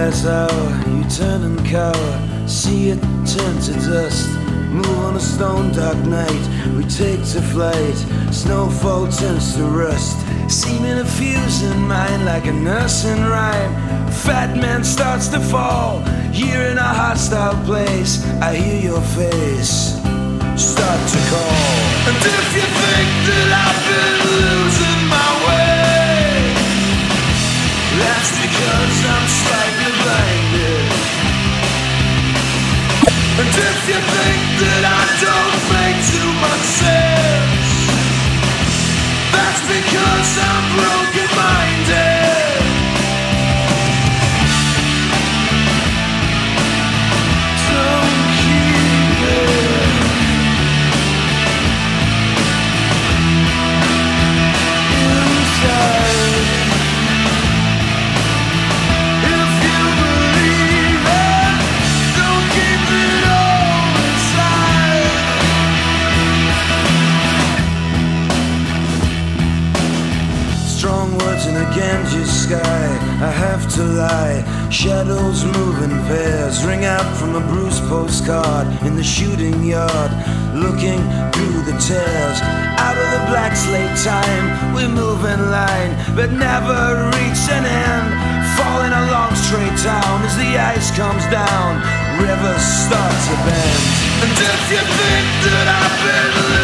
last hour, you turn and cower, see it turn to dust. Move on a stone dark night, we take to flight. Snowfall turns to rust, seeming to fuse in mind like a nursing rhyme. Fat man starts to fall, here in a hostile place. I hear your face start to call. And if you think that I've been losing my way, that's because I'm slightly blinded. And if you think that I don't make too much sense, that's because I'm broken-minded. Don't keep it inside. In a Ganges sky, I have to lie. Shadows move in pairs, ring out from a bruised postcard in the shooting yard, looking through the tears. Out of the black slate time, we move in line, but never reach an end. Falling along straight down as the ice comes down, rivers start to bend. And if you think that I've been